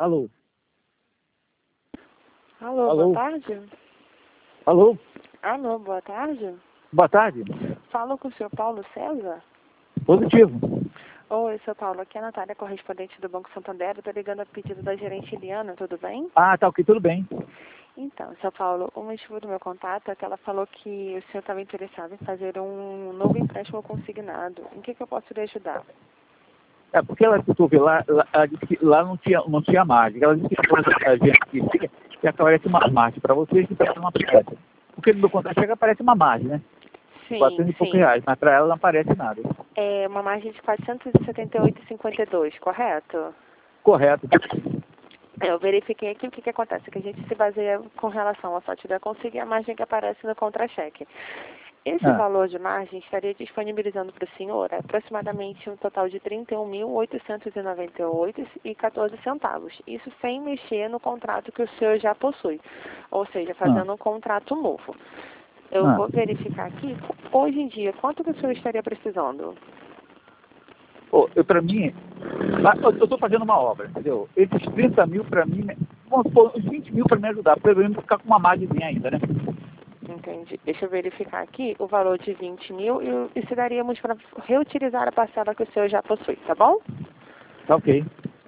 Alô? Alô, Alô? boa tarde. Alô? Alô, boa tarde. Boa tarde. Falo com o senhor Paulo César? Positivo. Oi, seu Paulo, aqui é a Natália, correspondente do Banco Santander. Estou ligando a pedido da gerente Eliana, tudo bem? Ah, tá ok, tudo bem. Então, seu Paulo, o motivo do meu contato é que ela falou que o senhor estava interessado em fazer um novo empréstimo consignado. Em que eu posso lhe ajudar? É porque ela escutou ver lá, ela disse que lá não tinha margem. Ela disse que a gente queria que aparece uma margem para vocês que aparece uma peça. Porque no meu contrato chega aparece uma margem, né? Sim, 400 e poucos reais, mas para ela não aparece nada. É uma margem de 478,52, correto? Correto. Eu verifiquei aqui o que acontece, que a gente se baseia com relação à fatura consigo e a margem que aparece no contra-cheque. Esse Ah, valor de margem estaria disponibilizando para o senhor aproximadamente um total de R$ 31.898,14. Isso sem mexer no contrato que o senhor já possui, ou seja, ah, fazendo um contrato novo. Eu ah. vou verificar aqui, hoje em dia, quanto que o senhor estaria precisando? Pô, para mim, eu estou fazendo uma obra, entendeu? Esses 30 mil para mim, né, vamos supor, uns 20 mil para me ajudar, pelo menos ficar com uma margem ainda, né? Entendi. Deixa eu verificar aqui o valor de 20 mil e se daríamos para reutilizar a parcela que o senhor já possui, tá bom? Tá ok.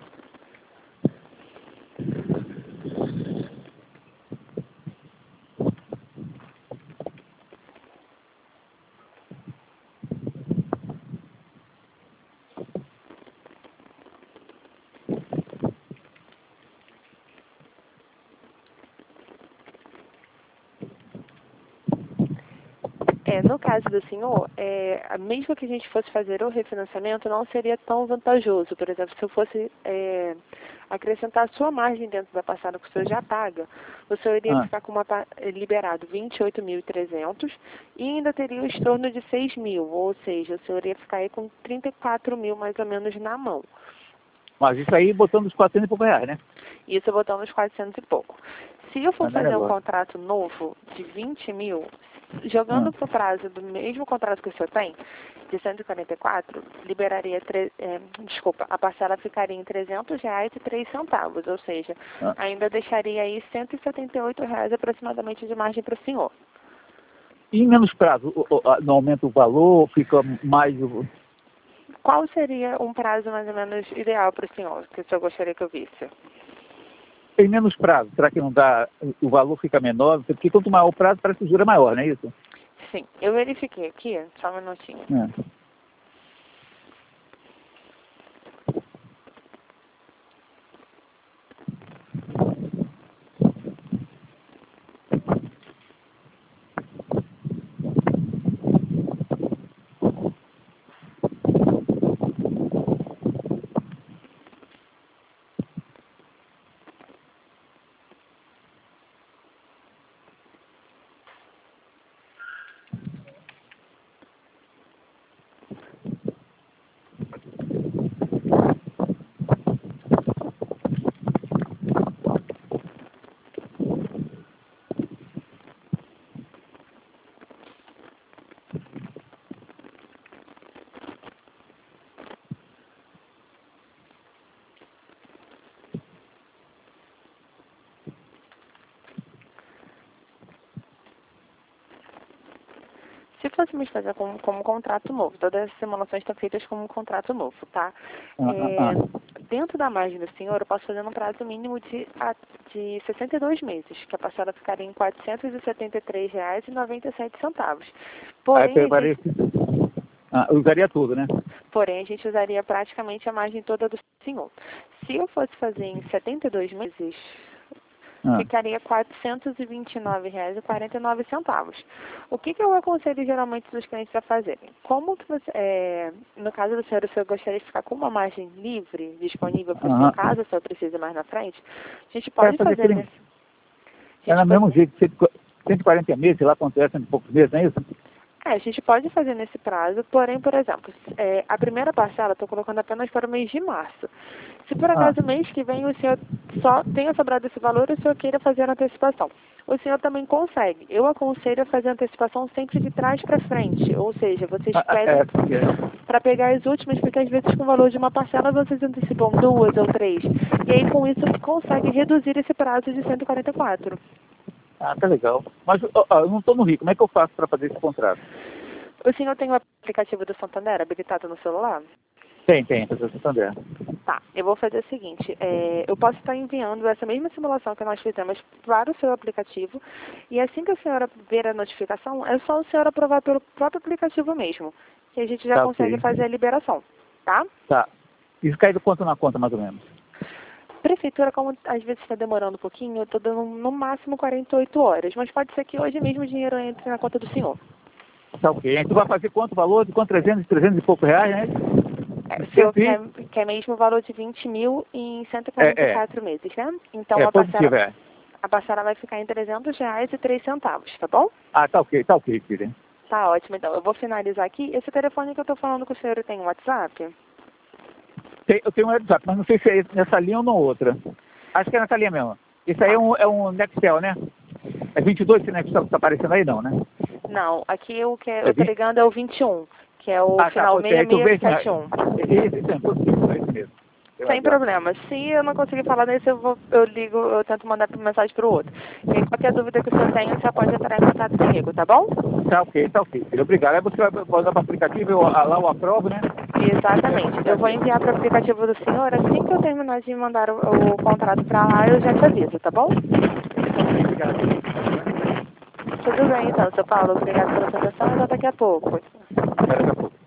No caso do senhor, mesmo que a gente fosse fazer o refinanciamento, não seria tão vantajoso. Por exemplo, se eu fosse acrescentar a sua margem dentro da parcela que o senhor já paga, o senhor iria Ah, ficar com liberado 28.300 e ainda teria o estorno de 6 mil, ou seja, o senhor ia ficar aí com 34 mil mais ou menos na mão. mas isso aí botando os 400 e poucos reais, né? Isso botando os 400 e pouco. Se eu for Mas não é fazer um negócio. contrato novo de 20 mil, Ah. jogando para o prazo do mesmo contrato que o senhor tem, de 144, liberaria, a parcela ficaria em R$ 300,03, ou seja, Ah. ainda deixaria aí R$ 178 aproximadamente de margem para o senhor. E em menos prazo, não aumenta o valor, fica mais... Qual seria um prazo mais ou menos ideal para o senhor, que o senhor gostaria que eu visse? Em menos prazo, será que não dá, o valor fica menor? Porque quanto maior o prazo, parece que o juro é maior, não é isso? Sim, eu verifiquei aqui, só um minutinho. É. Se fôssemos fazer como contrato novo, todas as simulações estão feitas como um contrato novo, tá? Ah, ah, ah. Dentro da margem do senhor, eu posso fazer um prazo mínimo de 62 meses, que a parcela ficaria em R$ 473,97. Aí Porém, preparei... eu usaria tudo, né? a gente usaria praticamente a margem toda do senhor. Se eu fosse fazer em 72 meses, Ah. ficaria R$ 429,49. O que eu aconselho geralmente os clientes a fazerem? Como que você, no caso do senhor, o senhor gostaria de ficar com uma margem livre, disponível para o senhor, Aham. caso o senhor precise mais na frente, a gente É pode fazer fazer aquele... nesse... A É gente no pode, mesmo jeito, 140 meses, sei lá quanto é, 100 e poucos meses, não é isso? a gente pode fazer nesse prazo, porém, por exemplo, a primeira parcela eu estou colocando apenas para o mês de março. Se por acaso mês que vem o senhor só tenha sobrado esse valor, o senhor queira fazer a antecipação. O senhor também consegue. Eu aconselho a fazer a antecipação sempre de trás para frente. Ou seja, vocês pedem para pegar as últimas, porque às vezes com o valor de uma parcela vocês antecipam 2 ou 3. E aí com isso consegue reduzir esse prazo de 144. Ah, tá legal. Mas eu não estou no Rio. Como é que eu faço para fazer esse contrato? O senhor tem o aplicativo do Santander habilitado no celular? Tem, para Santander. Tá, eu vou fazer o seguinte, eu posso estar enviando essa mesma simulação que nós fizemos para o seu aplicativo, e assim que a senhora ver a notificação, é só a senhora aprovar pelo próprio aplicativo mesmo, que a gente já consegue fazer a liberação, tá? Tá. Isso cai do quanto na conta, mais ou menos? Prefeitura, como às vezes está demorando um pouquinho, eu estou dando no máximo 48 horas, mas pode ser que hoje mesmo o dinheiro entre na conta do senhor. Tá ok. Aí tu vai fazer quanto valor? De quanto? 300 e pouco reais, né? O senhor quer mesmo o valor de 20 mil em 144 meses, né? Então a parcela vai ficar em R$300 e 3 centavos, tá bom? Ah, tá ok, filha. Tá ótimo, então. Eu vou finalizar aqui. Esse telefone que eu tô falando com o senhor tem um WhatsApp? Eu tenho um WhatsApp, mas não sei se é nessa linha ou na outra. Acho que é nessa linha mesmo. Isso aí é um Nextel, né? É 22 esse Nextel que tá aparecendo aí, não, né? Não, aqui o que eu tô ligando é o 21, que é o final 6671. Isso mesmo. Sem problema. Se eu não conseguir falar nesse, eu tento mandar mensagem pro outro. E aí, qualquer dúvida que o senhor tenha, você pode entrar em contato comigo, tá bom? Tá ok. Filho. Obrigado. Aí você vai usar para o aplicativo, lá eu aprovo, né? Exatamente. Eu vou enviar para o aplicativo do senhor, assim que eu terminar de mandar o contrato para lá, eu já te aviso, tá bom? Obrigado. Tudo bem, então, seu Paulo. Obrigado pela sua atenção e até daqui a pouco. Até daqui a pouco.